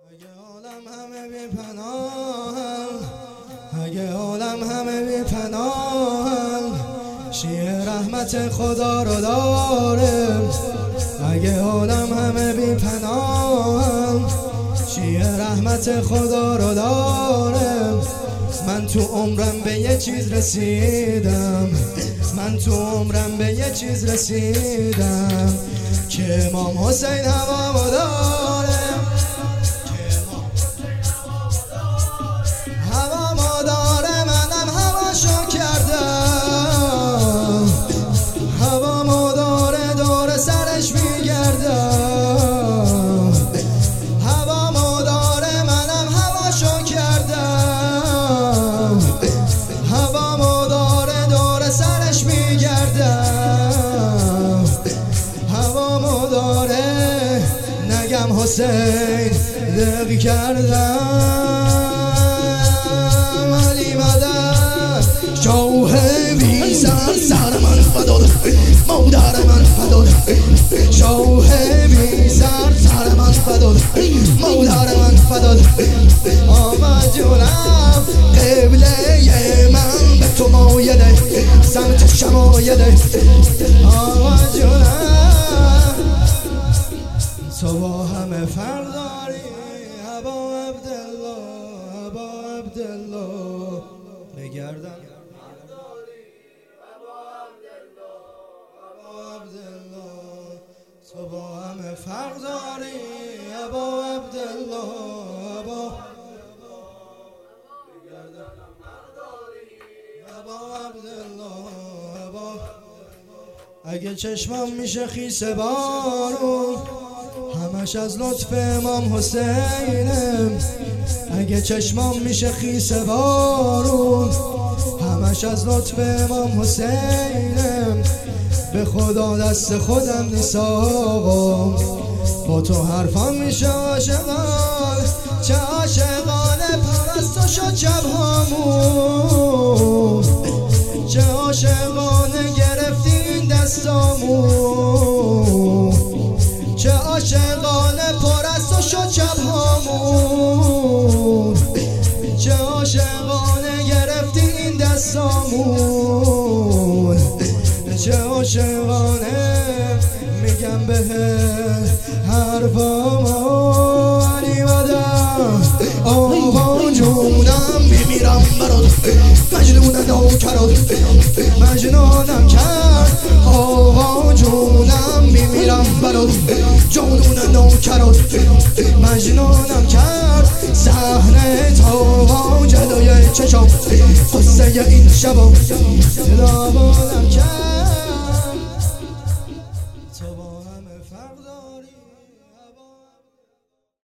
اگه عالم همه بی پناهن، اگه عالم همه بی پناهن، شیعه رحمت خدا رو داره. اگه عالم همه بی پناهن، شیعه رحمت خدا رو داره. من تو عمرم به یه چیز رسیدم، من تو عمرم به یه چیز رسیدم که امام حسین هوامو داره. هوامو داره، منم هواشو کردم. هوامو داره، دور سرش میگردم. هوامو داره، منم هواشو کردم. هوامو داره، دور سرش میگردم. هوامو داره، نگم حسین دق کردم. علی مدد شاه بی سر من فداد، مادر من فداد. شاه بی سر من فداد، مادر من فداد. آمد جونم قبله من به تو مایله، سمت شمایله. آمد جونم تو با همه فرق داری. ابا عبدالله، ابا عبدالله بگردم تو با همه فرق داری. ابا عبدالله، ابا عبدالله، ابا. اگه چشمم میشه خیس بارون، همش از لطف امام حسینم. اگه چشمام میشه خیس بارون، همش از لطف امام حسینم. به خدا دست خودم نیست آقا، با تو حرفام میشه عاشقان. چه عاشقانه پرستو شد شبهامون، چه عاشقانه گرفتین دستامون. چه عاشقانه پرستو شد شبهامون، چه عاشقانه گرفتین دستامون. چه عاشقانه میگم به حرفامو. علی مدد آقا جونم میمیرم برات، مجنون نوکرات مجنونم کرد. آقا جونم میمیرم برات، جنون نوکرات مجنونم کرد. صحنه تا جلوی چشم قصه این شبا دلابالم کرد. تو با همه فرق